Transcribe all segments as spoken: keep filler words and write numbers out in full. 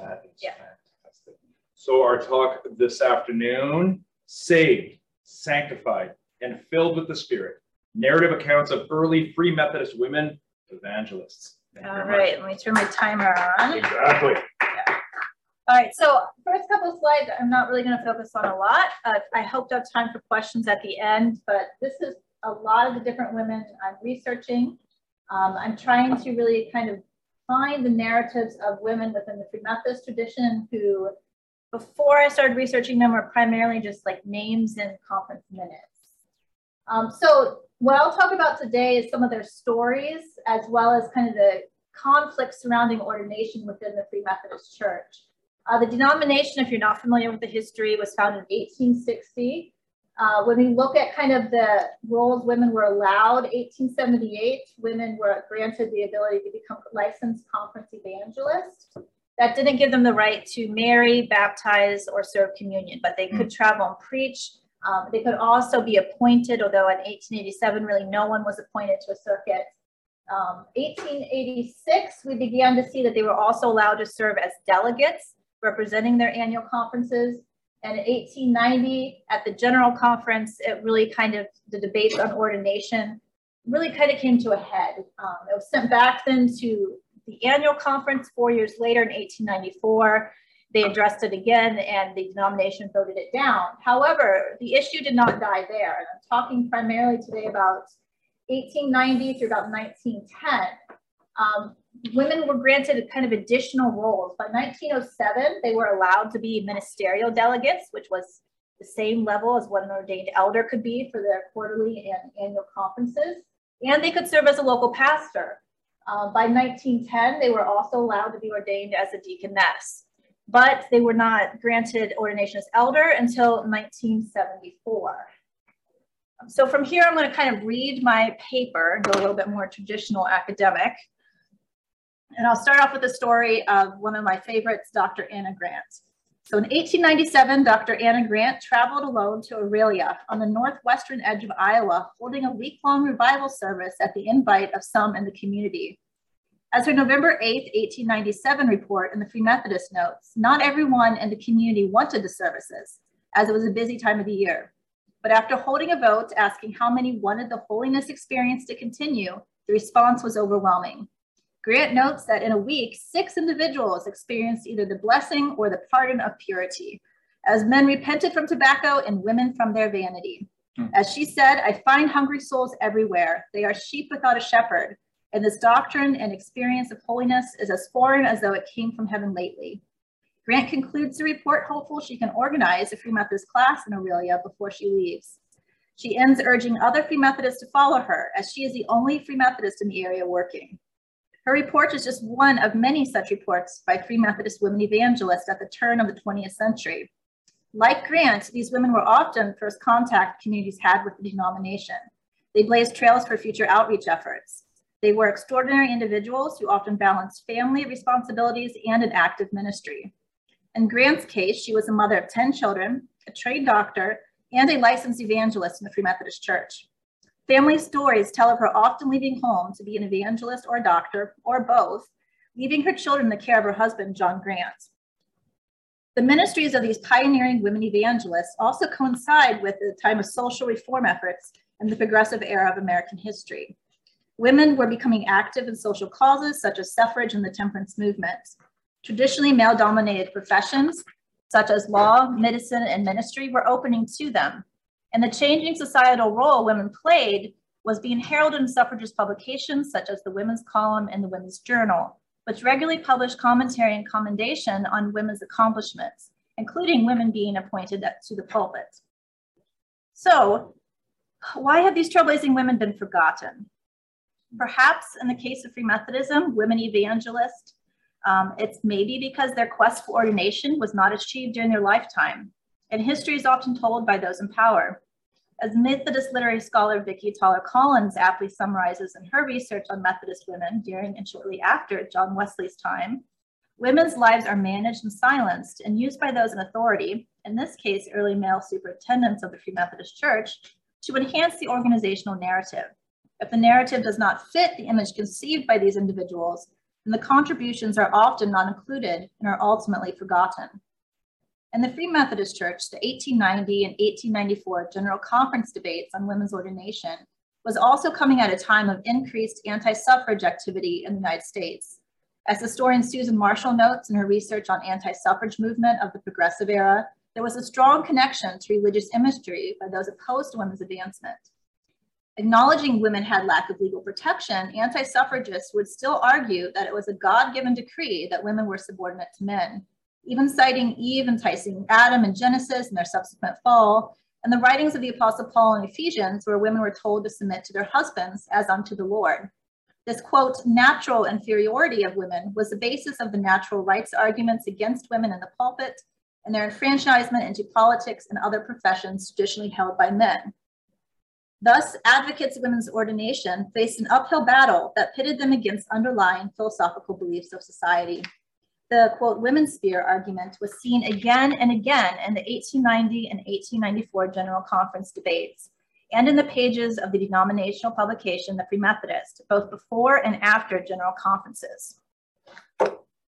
That is Yeah. fantastic. So our talk this afternoon, saved, sanctified, and filled with the Spirit. Narrative accounts of early Free Methodist women evangelists. Thank you All very right, much. let me turn my timer on. Exactly. All right, so first couple of slides, I'm not really going to focus on a lot. Uh, I hope to have time for questions at the end, but this is a lot of the different women I'm researching. Um, I'm trying to really kind of find the narratives of women within the Free Methodist tradition who, before I started researching them, were primarily just like names in conference minutes. Um, so what I'll talk about today is some of their stories, as well as kind of the conflict surrounding ordination within the Free Methodist Church. Uh, the denomination, if you're not familiar with the history, was founded in eighteen sixty. Uh, when we look at kind of the roles women were allowed, eighteen seventy-eight, women were granted the ability to become licensed conference evangelists. That didn't give them the right to marry, baptize, or serve communion, but they could travel and preach. Um, they could also be appointed, although in eighteen eighty-seven, really no one was appointed to a circuit. Um, eighteen eighty-six, we began to see that they were also allowed to serve as delegates, representing their annual conferences. And in eighteen ninety, at the General Conference, it really kind of, the debates on ordination really kind of came to a head. Um, it was sent back then to the annual conference four years later in eighteen ninety-four. They addressed it again and the denomination voted it down. However, the issue did not die there. And I'm talking primarily today about eighteen ninety through about nineteen ten. Um, women were granted kind of additional roles. By nineteen oh seven, they were allowed to be ministerial delegates, which was the same level as what an ordained elder could be for their quarterly and annual conferences. And they could serve as a local pastor. Uh, by nineteen ten, they were also allowed to be ordained as a deaconess, but they were not granted ordination as elder until nineteen seventy-four. So from here, I'm going to kind of read my paper and go a little bit more traditional academic. And I'll start off with the story of one of my favorites, Doctor Anna Grant. So in eighteen ninety-seven, Doctor Anna Grant traveled alone to Aurelia on the northwestern edge of Iowa, holding a week-long revival service at the invite of some in the community. As her November eighth, eighteen ninety-seven report in the Free Methodist notes, not everyone in the community wanted the services, as it was a busy time of the year. But after holding a vote asking how many wanted the holiness experience to continue, the response was overwhelming. Grant notes that in a week, six individuals experienced either the blessing or the pardon of purity, as men repented from tobacco and women from their vanity. Hmm. As she said, I find hungry souls everywhere. They are sheep without a shepherd, and this doctrine and experience of holiness is as foreign as though it came from heaven lately. Grant concludes the report hopeful she can organize a Free Methodist class in Aurelia before she leaves. She ends urging other Free Methodists to follow her, as she is the only Free Methodist in the area working. Her report is just one of many such reports by Free Methodist women evangelists at the turn of the twentieth century. Like Grant, these women were often first contact communities had with the denomination. They blazed trails for future outreach efforts. They were extraordinary individuals who often balanced family responsibilities and an active ministry. In Grant's case, she was a mother of ten children, a trained doctor, and a licensed evangelist in the Free Methodist Church. Family stories tell of her often leaving home to be an evangelist or a doctor, or both, leaving her children in the care of her husband, John Grant. The ministries of these pioneering women evangelists also coincide with the time of social reform efforts in the progressive era of American history. Women were becoming active in social causes such as suffrage and the temperance movement. Traditionally male-dominated professions, such as law, medicine, and ministry, were opening to them. And the changing societal role women played was being heralded in suffragist publications such as the Women's Column and the Women's Journal, which regularly published commentary and commendation on women's accomplishments, including women being appointed to the pulpit. So, why have these trailblazing women been forgotten? Perhaps in the case of Free Methodism, women evangelists, um, it's maybe because their quest for ordination was not achieved during their lifetime. And history is often told by those in power. As Methodist literary scholar Vicki Toller Collins aptly summarizes in her research on Methodist women during and shortly after John Wesley's time, women's lives are managed and silenced and used by those in authority, in this case, early male superintendents of the Free Methodist Church, to enhance the organizational narrative. If the narrative does not fit the image conceived by these individuals, and the contributions are often not included and are ultimately forgotten. In the Free Methodist Church, the eighteen ninety and eighteen ninety-four General Conference debates on women's ordination was also coming at a time of increased anti-suffrage activity in the United States. As historian Susan Marshall notes in her research on anti-suffrage movement of the Progressive Era, there was a strong connection to religious imagery by those opposed to women's advancement. Acknowledging women had lack of legal protection, anti-suffragists would still argue that it was a God-given decree that women were subordinate to men, even citing Eve enticing Adam in Genesis and their subsequent fall, and the writings of the Apostle Paul in Ephesians, where women were told to submit to their husbands as unto the Lord. This, quote, natural inferiority of women was the basis of the natural rights arguments against women in the pulpit and their enfranchisement into politics and other professions traditionally held by men. Thus, advocates of women's ordination faced an uphill battle that pitted them against underlying philosophical beliefs of society. The, quote, women's sphere argument was seen again and again in the eighteen ninety and eighteen ninety-four General Conference debates, and in the pages of the denominational publication, The Free Methodist, both before and after General Conferences. And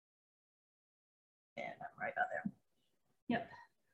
I'm right about there. Yep.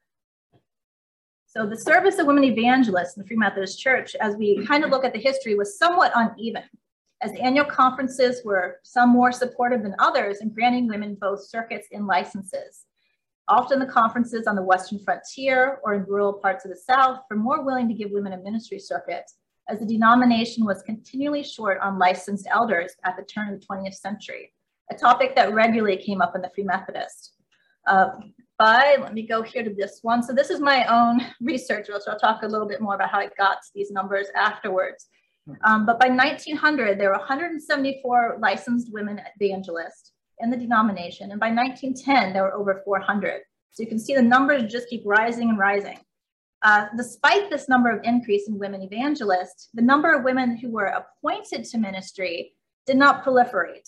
So the service of women evangelists in the Free Methodist Church, as we kind of look at the history, was somewhat uneven, as annual conferences were some more supportive than others in granting women both circuits and licenses. Often the conferences on the Western frontier or in rural parts of the South were more willing to give women a ministry circuit, as the denomination was continually short on licensed elders at the turn of the twentieth century, a topic that regularly came up in the Free Methodist. Uh, by, let me go here to this one. So this is my own research, which I'll talk a little bit more about how I got to these numbers afterwards. Um, but by nineteen hundred, there were one hundred seventy-four licensed women evangelists in the denomination. And by nineteen ten, there were over four hundred. So you can see the numbers just keep rising and rising. Uh, despite this number of increase in women evangelists, the number of women who were appointed to ministry did not proliferate.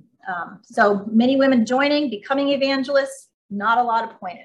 Um, so many women joining, becoming evangelists, not a lot appointed.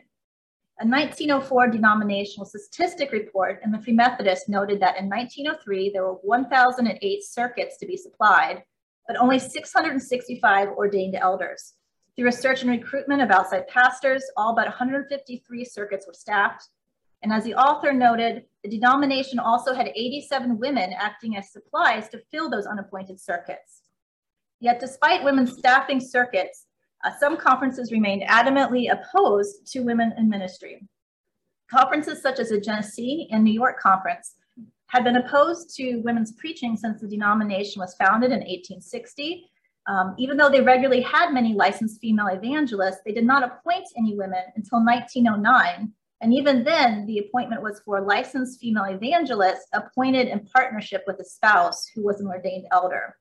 A nineteen oh four denominational statistic report in the Free Methodist noted that in nineteen oh three, there were one thousand eight circuits to be supplied, but only six hundred sixty-five ordained elders. Through research and recruitment of outside pastors, all but one hundred fifty-three circuits were staffed. And as the author noted, the denomination also had eighty-seven women acting as supplies to fill those unappointed circuits. Yet despite women staffing circuits, uh, some conferences remained adamantly opposed to women in ministry. Conferences such as the Genesee and New York Conference had been opposed to women's preaching since the denomination was founded in eighteen sixty. Um, even though they regularly had many licensed female evangelists, they did not appoint any women until nineteen oh nine. And even then, the appointment was for licensed female evangelists appointed in partnership with a spouse who was an ordained elder.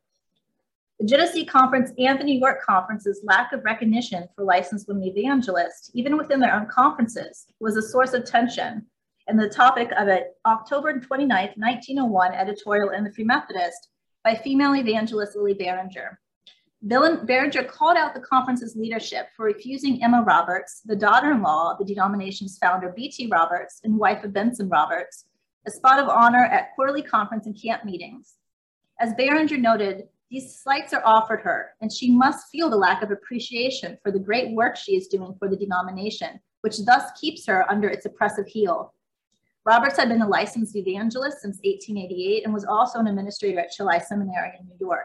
The Genesee Conference and the New York Conference's lack of recognition for licensed women evangelists, even within their own conferences, was a source of tension and the topic of an October twenty-ninth, nineteen oh one editorial in the Free Methodist by female evangelist Lily Barringer. Barringer called out the conference's leadership for refusing Emma Roberts, the daughter-in-law of the denomination's founder B T Roberts and wife of Benson Roberts, a spot of honor at quarterly conference and camp meetings. As Barringer noted, these slights are offered her, and she must feel the lack of appreciation for the great work she is doing for the denomination, which thus keeps her under its oppressive heel. Roberts had been a licensed evangelist since eighteen eighty-eight and was also an administrator at Chili Seminary in New York.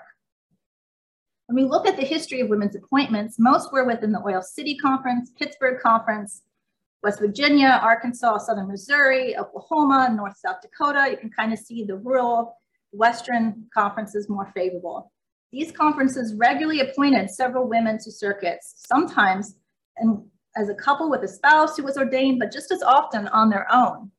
When we look at the history of women's appointments, most were within the Oil City Conference, Pittsburgh Conference, West Virginia, Arkansas, Southern Missouri, Oklahoma, North South Dakota. You can kind of see the rural Western conferences more favorable. These conferences regularly appointed several women to circuits, sometimes and as a couple with a spouse who was ordained, but just as often on their own.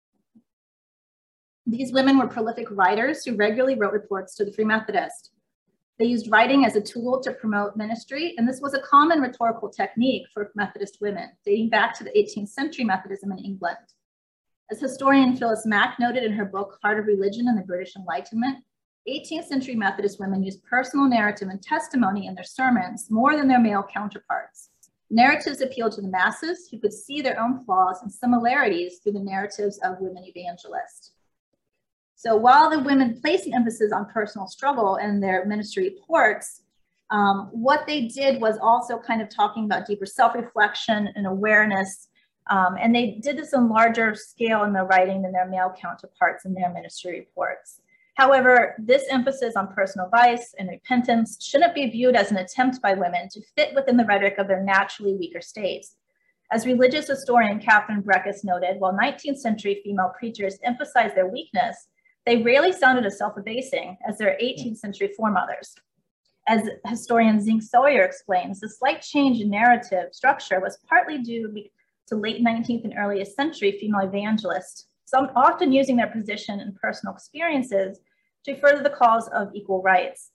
These women were prolific writers who regularly wrote reports to the Free Methodist. They used writing as a tool to promote ministry, and this was a common rhetorical technique for Methodist women, dating back to the eighteenth century Methodism in England. As historian Phyllis Mack noted in her book, Heart of Religion and the British Enlightenment, eighteenth century Methodist women used personal narrative and testimony in their sermons more than their male counterparts. Narratives appealed to the masses who could see their own flaws and similarities through the narratives of women evangelists. So while the women placed an emphasis on personal struggle in their ministry reports, Um, what they did was also kind of talking about deeper self-reflection and awareness. Um, and they did this on larger scale in their writing than their male counterparts in their ministry reports. However, this emphasis on personal vice and repentance shouldn't be viewed as an attempt by women to fit within the rhetoric of their naturally weaker states. As religious historian Catherine Breckus noted, while nineteenth century female preachers emphasized their weakness, they rarely sounded as self-abasing as their eighteenth century foremothers. As historian Zink Sawyer explains, the slight change in narrative structure was partly due to late nineteenth and earliest century female evangelists, some often using their position and personal experiences to further the cause of equal rights.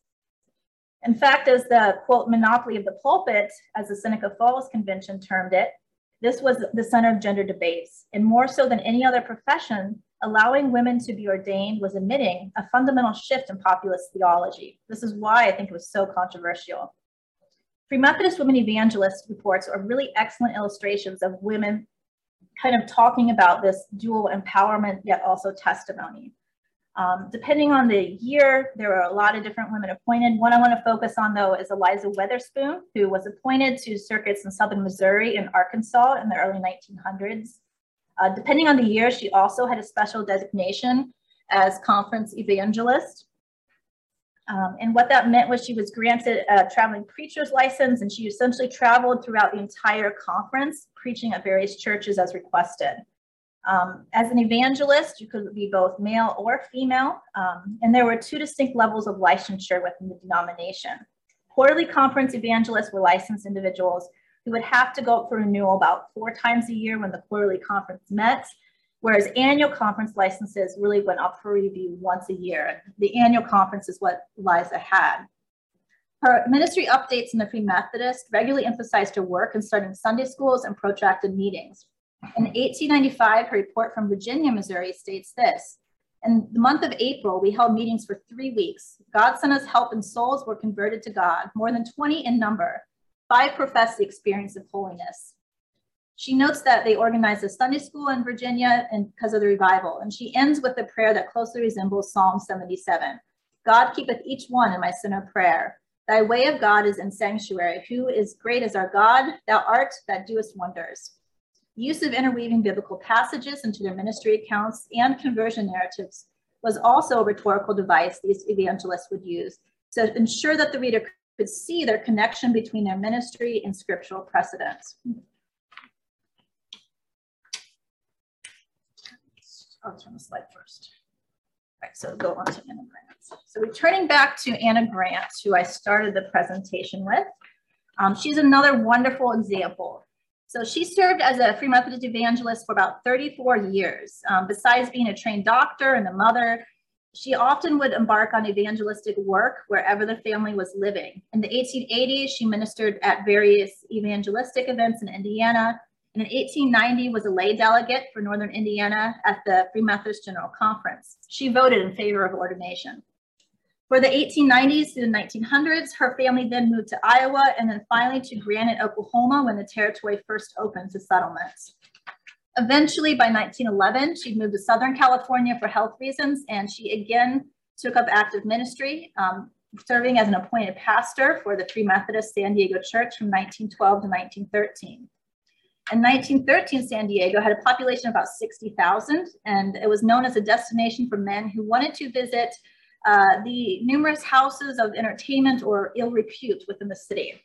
In fact, as the, quote, monopoly of the pulpit, as the Seneca Falls Convention termed it, this was the center of gender debates, and more so than any other profession, allowing women to be ordained was admitting a fundamental shift in populist theology. This is why I think it was so controversial. Free Methodist women evangelist reports are really excellent illustrations of women kind of talking about this dual empowerment, yet also testimony. Um, depending on the year, there are a lot of different women appointed. One I want to focus on, though, is Eliza Weatherspoon, who was appointed to circuits in southern Missouri and Arkansas in the early nineteen hundreds. Uh, depending on the year, she also had a special designation as conference evangelist. Um, and what that meant was she was granted a traveling preacher's license, and she essentially traveled throughout the entire conference, preaching at various churches as requested. Um, as an evangelist, you could be both male or female, um, and there were two distinct levels of licensure within the denomination. Quarterly conference evangelists were licensed individuals who would have to go up for renewal about four times a year when the quarterly conference met, whereas annual conference licenses really went up for review once a year. The annual conference is what Eliza had. Her ministry updates in the Free Methodist regularly emphasized her work in starting Sunday schools and protracted meetings. In eighteen ninety-five, her report from Virginia, Missouri states this: in the month of April, we held meetings for three weeks. God sent us help and souls were converted to God, more than twenty in number. Five professed the experience of holiness. She notes that they organized a Sunday school in Virginia and because of the revival. And she ends with a prayer that closely resembles Psalm seventy-seven. God keepeth each one in my sinner prayer. Thy way of God is in sanctuary. Who is great as our God? Thou art that doest wonders. Use of interweaving biblical passages into their ministry accounts and conversion narratives was also a rhetorical device these evangelists would use to ensure that the reader could see their connection between their ministry and scriptural precedents. I'll turn the slide first. All right, so go on to Anna Grant. So returning back to Anna Grant, who I started the presentation with, um, she's another wonderful example. So she served as a Free Methodist evangelist for about thirty-four years. Um, besides being a trained doctor and a mother, she often would embark on evangelistic work wherever the family was living. In the eighteen eighties, she ministered at various evangelistic events in Indiana, and in eighteen ninety was a lay delegate for Northern Indiana at the Free Methodist General Conference. She voted in favor of ordination. For the eighteen nineties to the nineteen hundreds, her family then moved to Iowa and then finally to Granite, Oklahoma when the territory first opened to settlements. Eventually, by nineteen eleven, she moved to Southern California for health reasons, and she again took up active ministry, um, serving as an appointed pastor for the Free Methodist San Diego Church from nineteen twelve to nineteen thirteen. In nineteen thirteen, San Diego had a population of about sixty thousand, and it was known as a destination for men who wanted to visit uh, the numerous houses of entertainment or ill repute within the city.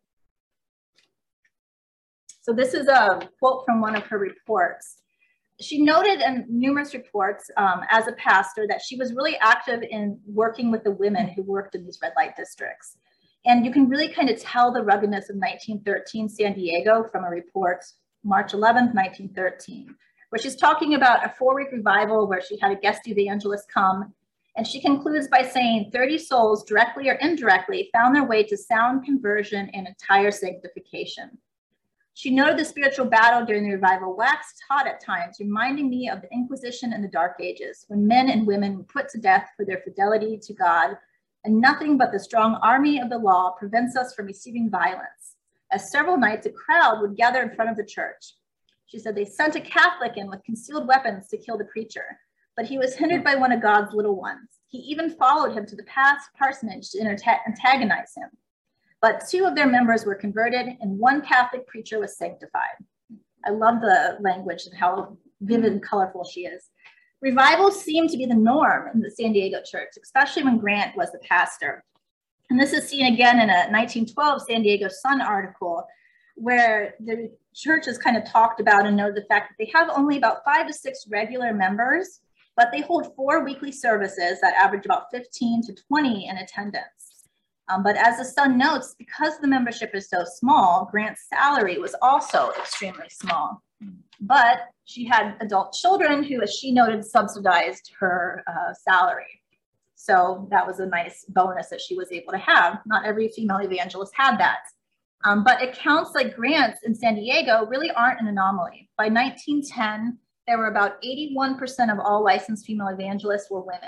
So this is a quote from one of her reports. She noted in numerous reports um, as a pastor that she was really active in working with the women who worked in these red light districts. And you can really kind of tell the ruggedness of nineteen thirteen San Diego from a report, March eleventh, nineteen thirteen, where she's talking about a four-week revival where she had a guest evangelist come. And she concludes by saying thirty souls, directly or indirectly, found their way to sound conversion and entire sanctification. She noted the spiritual battle during the revival waxed hot at times, reminding me of the Inquisition in the Dark Ages, when men and women were put to death for their fidelity to God, and nothing but the strong army of the law prevents us from receiving violence. As several nights, a crowd would gather in front of the church. She said they sent a Catholic in with concealed weapons to kill the preacher, but he was hindered by one of God's little ones. He even followed him to the past parsonage to antagonize him. but two of their members were converted and one Catholic preacher was sanctified. I love the language and how vivid and colorful she is. Revival seemed to be the norm in the San Diego church, especially when Grant was the pastor. And this is seen again in a nineteen twelve San Diego Sun article, where the church is kind of talked about and noted the fact that they have only about five to six regular members, but they hold four weekly services that average about fifteen to twenty in attendance. Um, but as the Sun notes, because the membership is so small, Grant's salary was also extremely small. But she had adult children who, as she noted, subsidized her uh, salary. So that was a nice bonus that she was able to have. Not every female evangelist had that. Um, but accounts like Grant's in San Diego really aren't an anomaly. By nineteen ten, there were about eighty-one percent of all licensed female evangelists were women.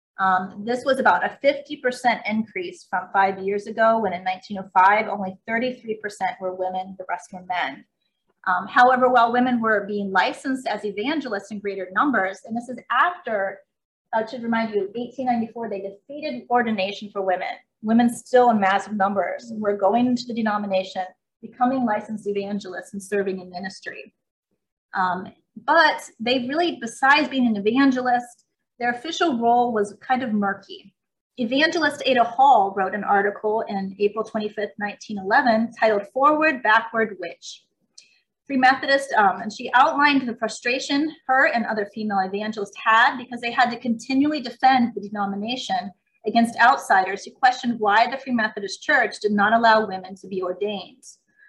Um, this was about a fifty percent increase from five years ago, when in nineteen oh five, only thirty-three percent were women, the rest were men. Um, however, while women were being licensed as evangelists in greater numbers, and this is after, uh, to remind you, eighteen ninety-four, they defeated ordination for women. Women still in massive numbers were going into the denomination, becoming licensed evangelists and serving in ministry. Um, but they really, besides being an evangelist, their official role was kind of murky. Evangelist Ada Hall wrote an article in April twenty-fifth, nineteen eleven, titled "Forward, Backward, Witch." Free Methodist, um, and she outlined the frustration her and other female evangelists had because they had to continually defend the denomination against outsiders who questioned why the Free Methodist Church did not allow women to be ordained.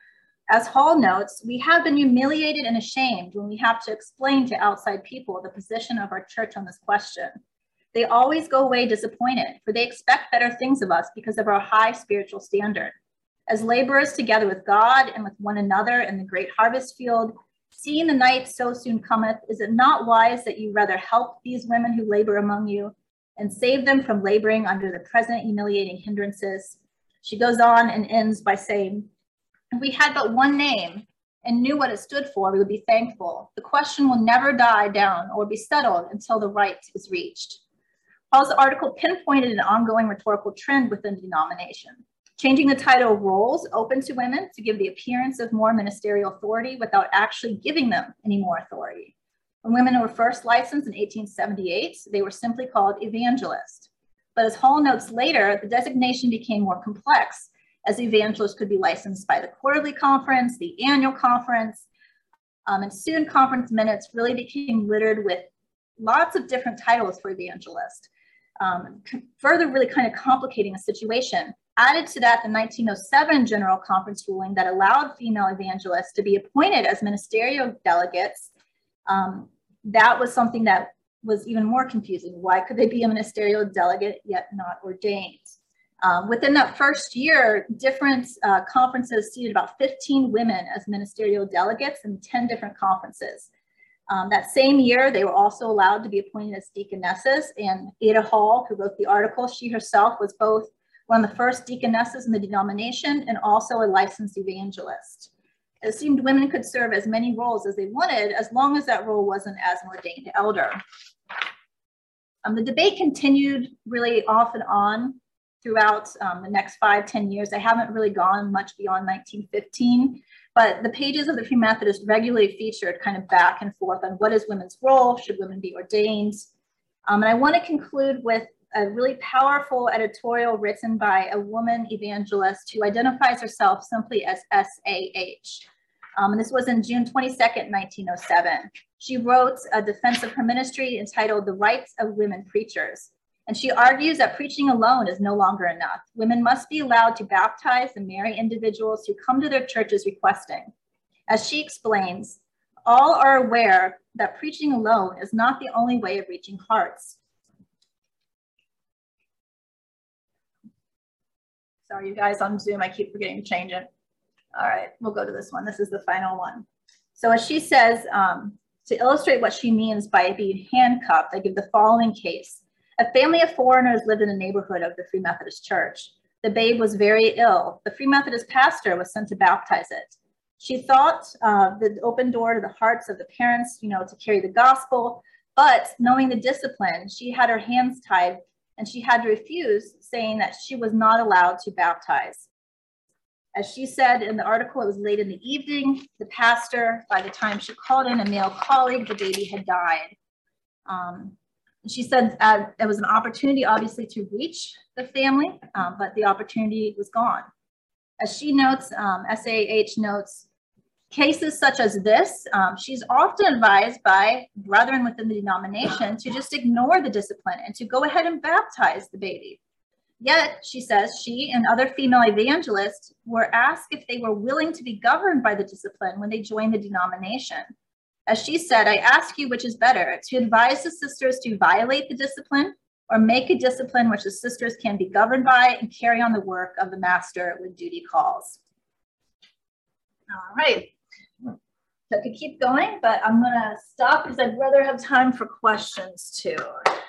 As Hall notes, we have been humiliated and ashamed when we have to explain to outside people the position of our church on this question. They always go away disappointed, for they expect better things of us because of our high spiritual standard. As laborers together with God and with one another in the great harvest field, seeing the night so soon cometh, is it not wise that you rather help these women who labor among you and save them from laboring under the present humiliating hindrances? She goes on and ends by saying, if we had but one name and knew what it stood for, we would be thankful. The question will never die down or be settled until the right is reached. Hall's article pinpointed an ongoing rhetorical trend within the denomination, changing the title roles open to women to give the appearance of more ministerial authority without actually giving them any more authority. When women were first licensed in eighteen seventy-eight, they were simply called evangelist. But as Hall notes later, the designation became more complex, as evangelists could be licensed by the quarterly conference, the annual conference, um, and soon conference minutes really became littered with lots of different titles for evangelist, um, further really kind of complicating the situation. Added to that, the nineteen oh seven General Conference ruling that allowed female evangelists to be appointed as ministerial delegates, um, that was something that was even more confusing. Why could they be a ministerial delegate yet not ordained? Um, within that first year, different uh, conferences seated about fifteen women as ministerial delegates in ten different conferences. Um, that same year, they were also allowed to be appointed as deaconesses, and Ada Hall, who wrote the article, she herself was both one of the first deaconesses in the denomination and also a licensed evangelist. It seemed women could serve as many roles as they wanted, as long as that role wasn't as an ordained elder. Um, the debate continued really off and on throughout um, the next five, ten years. I haven't really gone much beyond nineteen fifteen, but the pages of the Free Methodist regularly featured kind of back and forth on what is women's role, should women be ordained? Um, and I want to conclude with a really powerful editorial written by a woman evangelist who identifies herself simply as S A H. Um, and this was in June twenty-second, nineteen oh seven. She wrote a defense of her ministry entitled The Rights of Women Preachers. And she argues that preaching alone is no longer enough. Women must be allowed to baptize and marry individuals who come to their churches requesting. As she explains, all are aware that preaching alone is not the only way of reaching hearts. Sorry, you guys, on Zoom, I keep forgetting to change it. All right, we'll go to this one. This is the final one. So as she says, um, to illustrate what she means by being handcuffed, I give the following case. A family of foreigners lived in a neighborhood of the Free Methodist Church. The babe was very ill. The Free Methodist pastor was sent to baptize it. She thought uh, the open door to the hearts of the parents, you know, to carry the gospel, but knowing the discipline, she had her hands tied and she had to refuse, saying that she was not allowed to baptize. As she said in the article, it was late in the evening. The pastor, by the time she called in a male colleague, the baby had died. Um, she said uh, there was an opportunity, obviously, to reach the family, um, but the opportunity was gone. As she notes, um, S A H notes, cases such as this, um, she's often advised by brethren within the denomination to just ignore the discipline and to go ahead and baptize the baby. Yet, she says, she and other female evangelists were asked if they were willing to be governed by the discipline when they joined the denomination. As she said, I ask you which is better, to advise the sisters to violate the discipline or make a discipline which the sisters can be governed by and carry on the work of the master when duty calls. All right. So I could keep going, but I'm going to stop because I'd rather have time for questions too.